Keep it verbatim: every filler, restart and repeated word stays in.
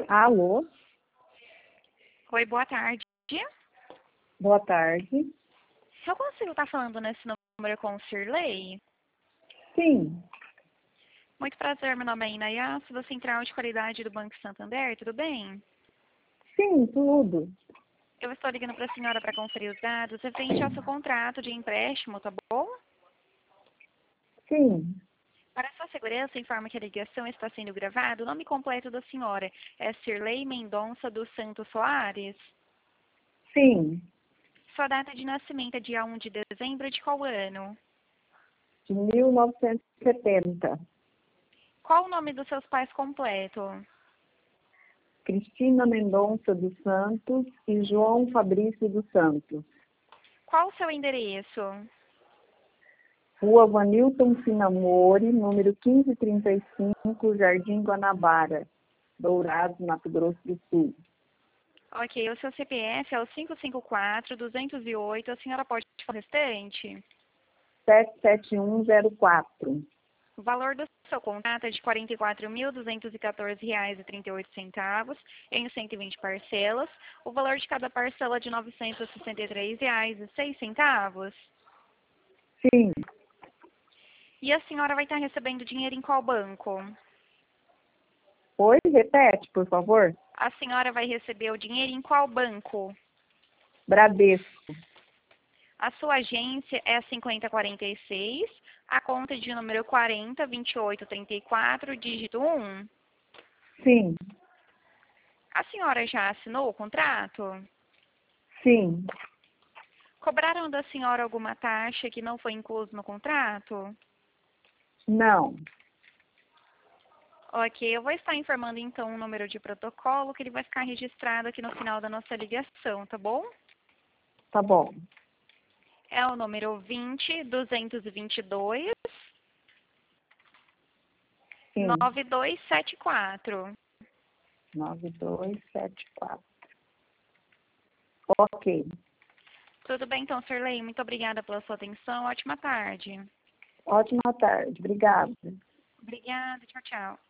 Alô, Oi, boa tarde. boa tarde. Eu consigo estar falando nesse número com o Sirley? Sim, Muito prazer, meu nome é Inayá, sou da Central de Qualidade do Banco Santander, tudo bem? sim, tudo. Eu estou ligando para a senhora para conferir os dados referente ao seu contrato de empréstimo, tá bom? Sim, Para sua segurança, informa que a ligação está sendo gravada. O nome completo da senhora é Sirley Mendonça dos Santos Soares. sim, Sua data de nascimento é dia um de dezembro de qual ano? de mil novecentos e setenta. Qual o nome dos seus pais completo? Cristina Mendonça dos Santos e João Fabrício dos Santos. Qual o seu endereço? Rua Vanilton Finamori, número quinhentos e trinta e cinco, Jardim Guanabara, Dourados, Mato Grosso do Sul. Ok, o seu C P F é o cinco cinco quatro, duzentos e oito. A senhora pode falar o restante? sete sete um zero quatro. O valor do seu contrato é de quarenta e quatro mil, duzentos e quatorze reais e trinta e oito centavos em cento e vinte parcelas. O valor de cada parcela é de novecentos e sessenta e três reais e seis centavos. Sim. E a senhora vai estar recebendo dinheiro em qual banco? Oi, repete, por favor. A senhora vai receber o dinheiro em qual banco? Bradesco. A sua agência é a cinquenta quarenta e seis, a conta de número quarenta, vinte e oito, trinta e quatro, dígito um. Sim, A senhora já assinou o contrato? sim. Cobraram da senhora alguma taxa que não foi incluso no contrato? Não. Ok, eu vou estar informando então o número de protocolo que ele vai ficar registrado aqui no final da nossa ligação, tá bom? Tá bom. É o número vinte, duzentos e vinte e dois, Sim. nove dois sete quatro. nove dois sete quatro. Ok. Tudo bem então, Sirley? Muito obrigada pela sua atenção. Ótima tarde. Ótima tarde. Obrigada. Obrigada, tchau, tchau.